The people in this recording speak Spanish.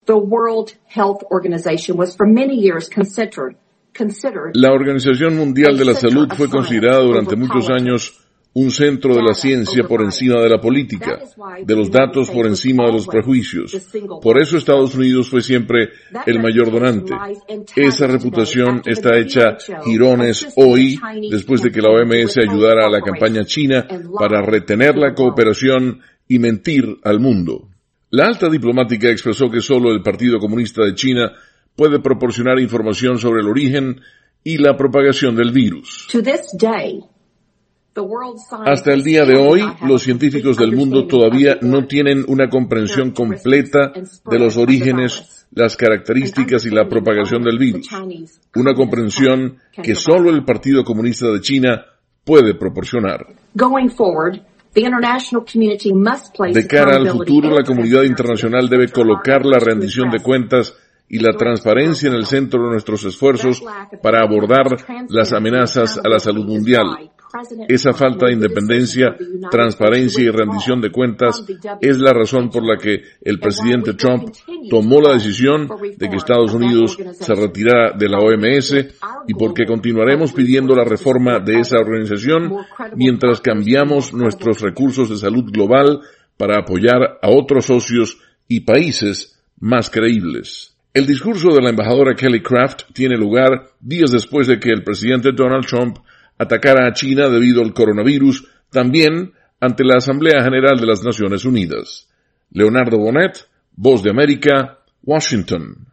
The World Health Organization was for many years considered La Organización Mundial de la Salud fue considerada durante muchos años un centro de la ciencia por encima de la política, de los datos por encima de los prejuicios. Por eso Estados Unidos fue siempre el mayor donante. Esa reputación está hecha jirones hoy, después de que la OMS ayudara a la campaña china para retener la cooperación y mentir al mundo. La alta diplomática expresó que solo el Partido Comunista de China puede proporcionar información sobre el origen y la propagación del virus. Hasta el día de hoy, los científicos del mundo todavía no tienen una comprensión completa de los orígenes, las características y la propagación del virus. Una comprensión que solo el Partido Comunista de China puede proporcionar. De cara al futuro, la comunidad internacional debe colocar la rendición de cuentas y la transparencia en el centro de nuestros esfuerzos para abordar las amenazas a la salud mundial. Esa falta de independencia, transparencia y rendición de cuentas es la razón por la que el presidente Trump tomó la decisión de que Estados Unidos se retirara de la OMS y porque continuaremos pidiendo la reforma de esa organización mientras cambiamos nuestros recursos de salud global para apoyar a otros socios y países más creíbles. El discurso de la embajadora Kelly Craft tiene lugar días después de que el presidente Donald Trump atacara a China debido al coronavirus, también ante la Asamblea General de las Naciones Unidas. Leonardo Bonet, Voz de América, Washington.